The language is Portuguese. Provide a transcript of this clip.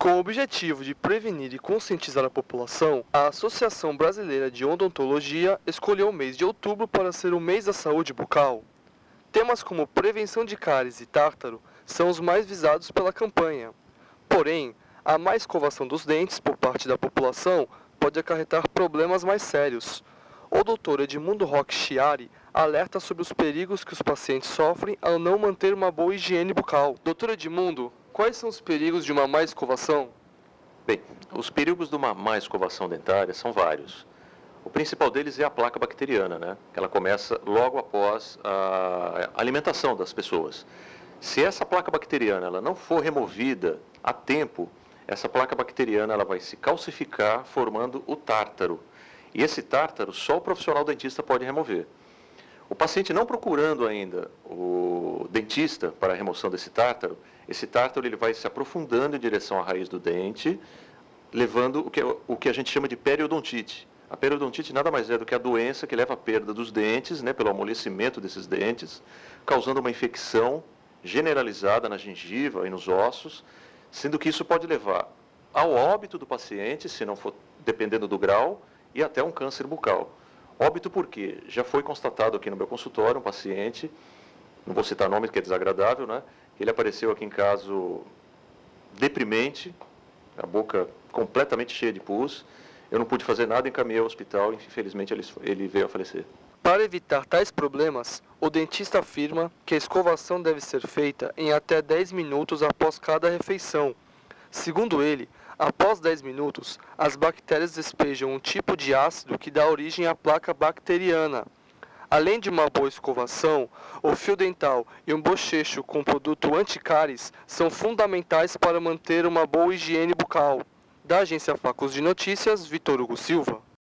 Com o objetivo de prevenir e conscientizar a população, a Associação Brasileira de Odontologia escolheu o mês de outubro para ser o mês da saúde bucal. Temas como prevenção de cáries e tártaro são os mais visados pela campanha. Porém, a má escovação dos dentes por parte da população pode acarretar problemas mais sérios. O Dr. Edmundo Roque Chiari alerta sobre os perigos que os pacientes sofrem ao não manter uma boa higiene bucal. Dr. Edmundo, quais são os perigos de uma má escovação? Bem, os perigos de uma má escovação dentária são vários. O principal deles é a placa bacteriana, né? Ela começa logo após a alimentação das pessoas. Se essa placa bacteriana ela não for removida a tempo, essa placa bacteriana ela vai se calcificar formando o tártaro. E esse tártaro só o profissional dentista pode remover. O paciente não procurando ainda o dentista para a remoção desse tártaro, esse tártaro ele vai se aprofundando em direção à raiz do dente, levando o que a gente chama de periodontite. A periodontite nada mais é do que a doença que leva à perda dos dentes, né, pelo amolecimento desses dentes, causando uma infecção generalizada na gengiva e nos ossos, sendo que isso pode levar ao óbito do paciente, se não for dependendo do grau, e até um câncer bucal. Óbito porque já foi constatado aqui no meu consultório um paciente, não vou citar nome que é desagradável, né? Ele apareceu aqui em caso deprimente, a boca completamente cheia de pus. Eu não pude fazer nada, encaminhei ao hospital e infelizmente ele veio a falecer. Para evitar tais problemas, o dentista afirma que a escovação deve ser feita em até 10 minutos após cada refeição. Segundo ele, após 10 minutos, as bactérias despejam um tipo de ácido que dá origem à placa bacteriana. Além de uma boa escovação, o fio dental e um bochecho com produto anticáries são fundamentais para manter uma boa higiene bucal. Da agência Facos de Notícias, Vitor Hugo Silva.